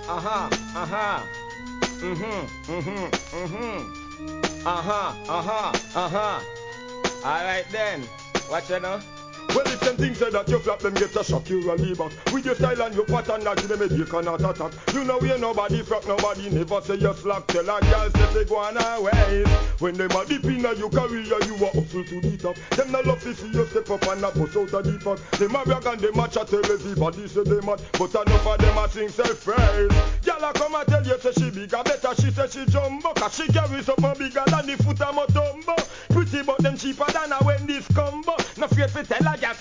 Uh-huh, uh-huh. Alright then. Watch it now. Well, if them things say that you flap, them get a shock, you a leave back. With your style and your pattern, that you them you cannot attack. You know you nobody frack, nobody never say you slack. Tell a girl say they go on her ways. When them a deep in your career, you a hustle to the top. Them no love to see you step up and a bust out a deep fuck. Them a brag and them a chat, tell everybody say they mad. But enough of them a sing self-praise. Girl a come and tell you say she bigger, better she say she jumbo. Cause she carry something bigger than the foot of my tumbo. Pretty but them cheaper than a Wendy's combo. No fear to tell a girl